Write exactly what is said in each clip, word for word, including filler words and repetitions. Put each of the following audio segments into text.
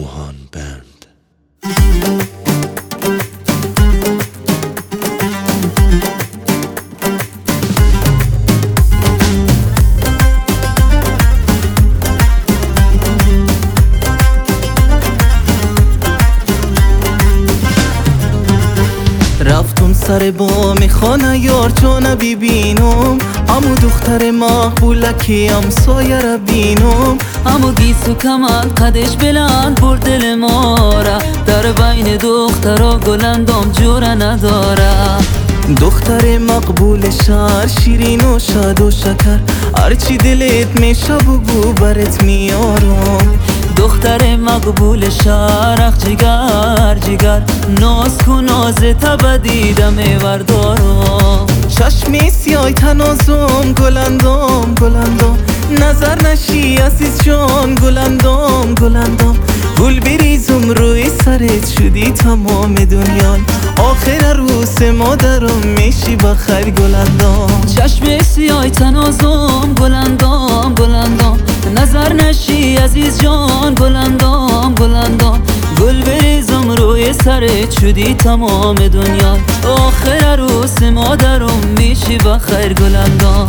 موهان بند. رفتم سر بام خانه یار چون ببینم، امو دختر مقبولکی امسایه را بینم. امو گیسو کمال قدش بلند برد دل ما را، در بین دخترا گلندام جوره نداره. دختر مقبول شهر شیرین و شاد و شکر، هرچی دلت میشه بگو برات میارم. دختر مقبول شهر اخ جگر جگر، ناز کو ناز تب دیدم بردارم. چشمی سیای تنازم گلندام گلندام، نظر نشی عزیز جان گلندام گلندام. گل بریزم روی سرت شدی تمام دنیا، آخر عروس مادرم میشی بخیر گلندام. چشم سیای تنازم گلندام گلندام، نظر نشی عزیز جان گلندام گلندام. گل بریزم روی سرت شدی تمام دنیا، آخر عروس مادرم میشی بخیر گلندام.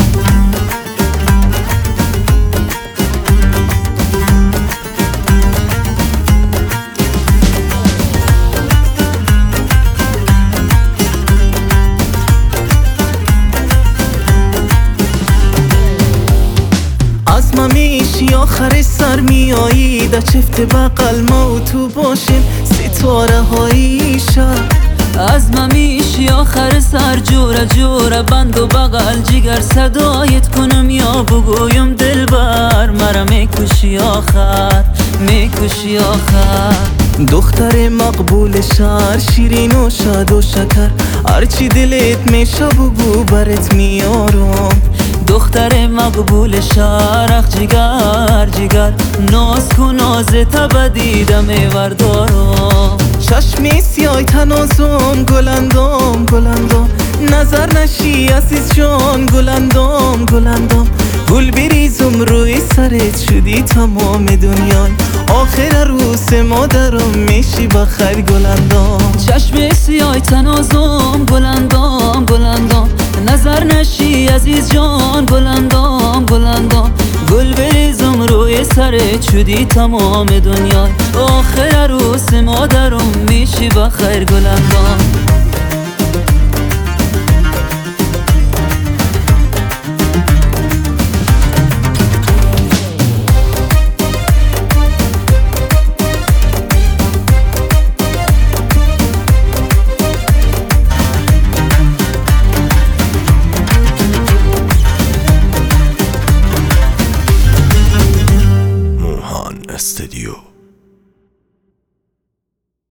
از ما میشی آخر سر میایی، در چفت بقل ما و تو باشیم ستاره های شب. از ما میشی آخر سر جوره جوره بند و بغل جگر صدایت کنم یا بگویم دلبر مرا میکشی آخر میکشی آخر. دختر مقبول شهر شیرین و شاد و شکر، هرچی دلت میشه بگو برات میارم. دختر مقبول شهر اخ جگر جگر، ناز کو ناز تب دیدم بردارم. چشمی سیای تنازم گلندام گلندام، نظر نشی عزیز جان گلندام گلندام. گل بریزم روی سرت شدی تمام دنیا، آخر عروس مادرم میشی بخیر گلندام. چشم سیای تنازم گلندام گلندام، نظر نشی عزیز جان گلندام گلندام. گل بریزم روی سرت شدی تمام دنیا، آخر عروس مادرم میشی بخیر گلندام. موهان استودیو.